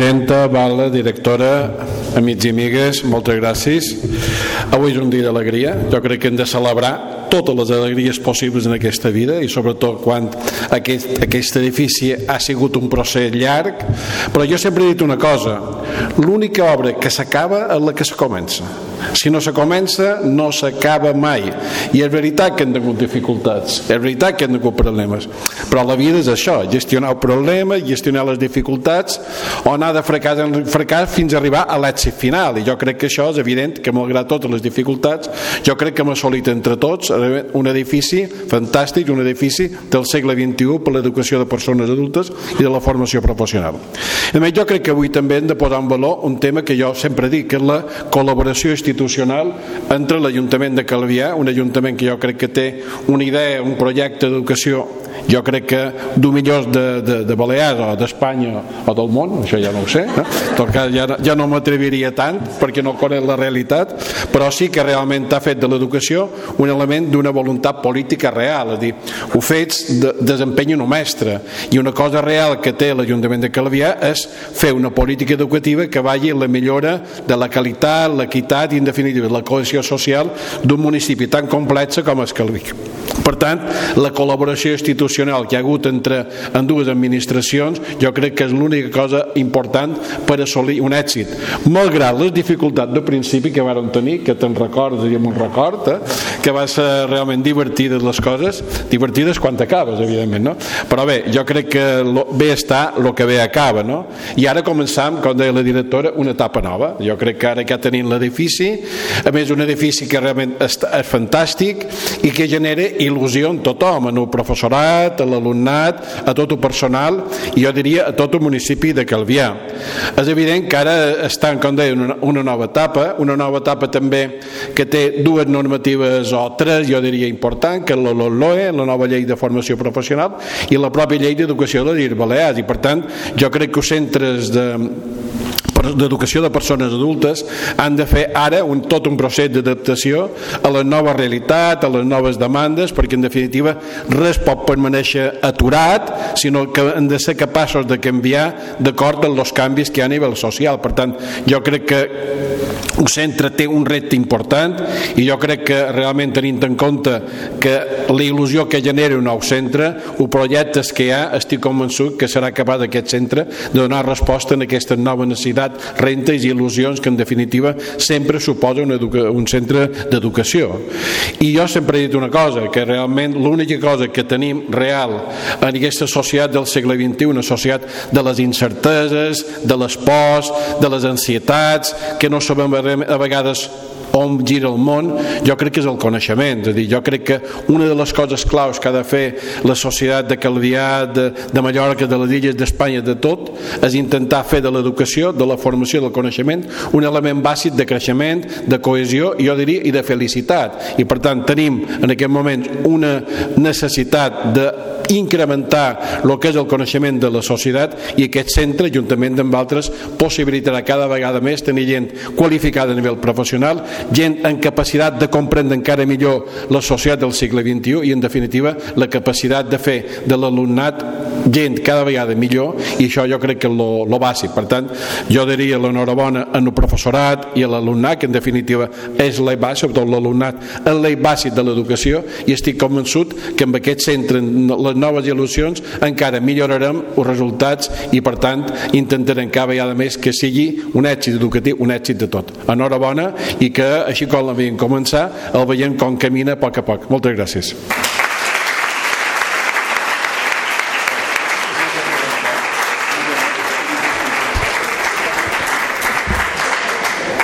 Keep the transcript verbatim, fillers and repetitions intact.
presidenta, Vala, directora, amics i amigues, moltes gràcies. Avui és un dia d'alegria. Jo crec que hem de celebrar totes les alegries possibles en aquesta vida, i sobretot quan aquest, aquest edifici ha sigut un procés llarg. Però jo sempre he dit una cosa: l'única obra que s'acaba és la que se comença. Si no se comença, no s'acaba mai. I és veritat que hem tingut dificultats, és veritat que hem tingut problemes, però la vida és això: gestionar el problema, gestionar les dificultats, o anar de fracàs en fracàs fins a arribar a l'èxit final. I jo crec que això és evident, que malgrat totes les dificultats, jo crec que hem assolit entre tots un edifici fantàstic, un edifici del segle vint-i-u per l'educació de persones adultes i de la formació professional. A més, jo crec que avui també hem de posar en valor un tema que jo sempre dic, que és la col·laboració institucional entre l'Ajuntament de Calvià, un ajuntament que jo crec que té una idea, un projecte d'educació, jo crec que d'un millors de, de, de Balears o d'Espanya o del món, això ja no ho sé, eh? En tot cas ja, ja no m'atreviria tant perquè no conec la realitat, però sí que realment ha fet de l'educació un element d'una voluntat política real, és a dir, ho fets de, desempenyen un mestre, i una cosa real que té l'Ajuntament de Calvià és fer una política educativa que vagi en la millora de la qualitat, l'equitat i en definitiva la cohesió social d'un municipi tan complex com és Calví. Per tant, la col·laboració institucional que hi ha hagut entre en dues administracions jo crec que és l'única cosa important per assolir un èxit, malgrat les dificultats de principi que vàrem tenir, que te'n recordes i me'n record, eh? Que va ser realment divertides les coses, divertides quan acabes, evidentment, no? Però bé, jo crec que lo, bé està el que bé acaba, no? I ara començam, com deia la directora, una etapa nova. Jo crec que ara que tenim l'edifici, a més un edifici que realment és, és fantàstic i que genera il·lusió en tothom, en el professorat, a l'alumnat, a tot el personal, i jo diria a tot el municipi de Calvià. És evident que ara estan, com deia, una, una nova etapa, una nova etapa també que té dues normatives o tres, jo diria, important, que és la LOE, la nova llei de formació professional, i la pròpia llei d'educació de les Illes Balears, i per tant jo crec que els centres de d'educació de persones adultes han de fer ara un, tot un procés d'adaptació a la nova realitat, a les noves demandes, perquè en definitiva res pot permanèixer aturat, sinó que hem de ser capaços de canviar d'acord amb els canvis que hi ha a nivell social. Per tant, jo crec que un centre té un repte important, i jo crec que realment, tenint en compte que la il·lusió que genera un nou centre, els projectes que hi ha, estic convençut que serà capaç d'aquest centre de donar resposta a aquestes noves necessitats, rentes i il·lusions que en definitiva sempre suposa un, un centre d'educació. I jo sempre he dit una cosa, que realment l'única cosa que tenim real en aquesta societat del segle vint-i-u, una societat de les incerteses, de les pors, de les ansietats, que no sabem a vegades on gira el món, jo crec que és el coneixement. És a dir, jo crec que una de les coses claus que ha de fer la societat de Calvià, de, de Mallorca, de les illes d'Espanya, de tot, és intentar fer de l'educació, de la formació, del coneixement, un element bàsic de creixement, de cohesió, i jo diria, i de felicitat. I per tant tenim en aquest moment una necessitat de incrementar el que és el coneixement de la societat, i aquest centre, juntament amb altres, possibilitarà cada vegada més tenir gent qualificada a nivell professional, gent en capacitat de comprendre encara millor la societat del segle vint-i-u, i en definitiva la capacitat de fer de l'alumnat gent cada vegada millor, i això jo crec que és lo, lo bàsic. Per tant, jo diria l'enhorabona en el professorat i a l'alumnat, que en definitiva és l'eix bàsic, sobretot l'alumnat és l'eix bàsic de l'educació, i estic convençut que amb aquest centre, les noves il·lusions, encara millorarem els resultats, i per tant intentarem cada vegada més que sigui un èxit educatiu, un èxit de tot. Enhorabona, i que així com la veiem començar, el veiem com camina a poc a poc. Moltes gràcies.